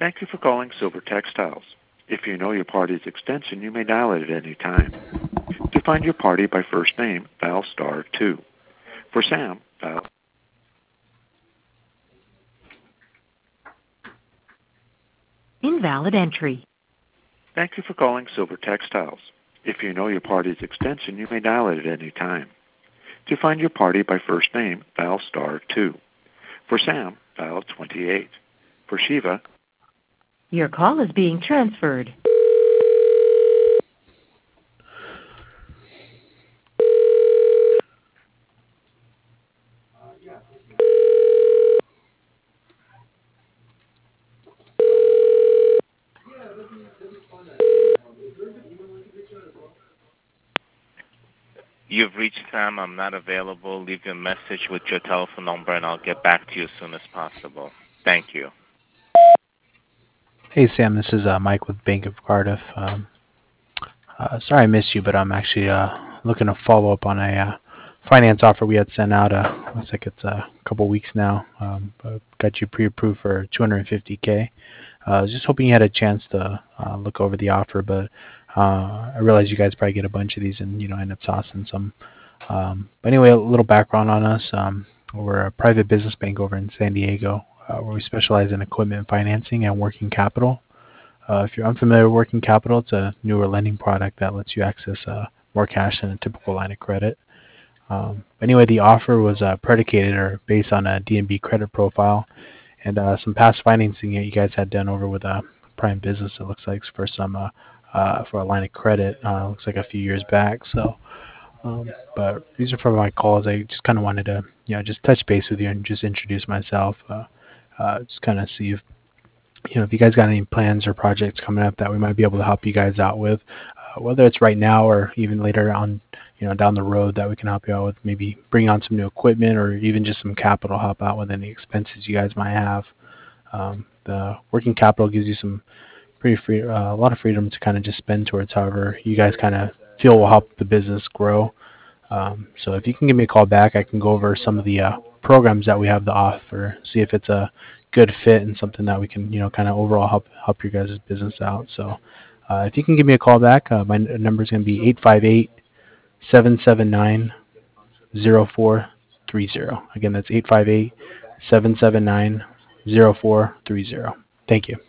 Thank you for calling Silver Textiles. If you know your party's extension, you may dial it at any time. To find your party by first name, dial *2. For Sam, dial... Invalid entry. Thank you for calling Silver Textiles. If you know your party's extension, you may dial it at any time. To find your party by first name, dial *2. For Sam, dial 28. For Shiva... Your call is being transferred. You've reached Sam. I'm not available. Leave your message with your telephone number, and I'll get back to you as soon as possible. Thank you. Hey Sam, this is Mike with Bank of Cardiff. Sorry I missed you, but I'm actually looking to follow up on a finance offer we had sent out. Looks like it's a couple weeks now. Got you pre-approved for $250K. I was just hoping you had a chance to look over the offer, but I realize you guys probably get a bunch of these and end up tossing some. But anyway, a little background on us. We're a private business bank over in San Diego, where we specialize in equipment financing and working capital. If you're unfamiliar with working capital, it's a newer lending product that lets you access more cash than a typical line of credit. Anyway, the offer was predicated or based on a DNB credit profile and some past financing that you guys had done over with Prime Business. It looks like for for a line of credit. Looks like a few years back. So, but these are for my calls. I just kind of wanted to just touch base with you and just introduce myself. Just kind of see if you guys got any plans or projects coming up that we might be able to help you guys out with, whether it's right now or even later on, down the road that we can help you out with, maybe bring on some new equipment or even just some capital help out with any expenses you guys might have. The working capital gives you some pretty free, a lot of freedom to kind of just spend towards however you guys kind of feel will help the business grow. So if you can give me a call back, I can go over some of the programs that we have to offer, see if it's a good fit and something that we can, kind of overall help your guys' business out. So if you can give me a call back, my number is going to be 858-779-0430. Again, that's 858-779-0430. Thank you.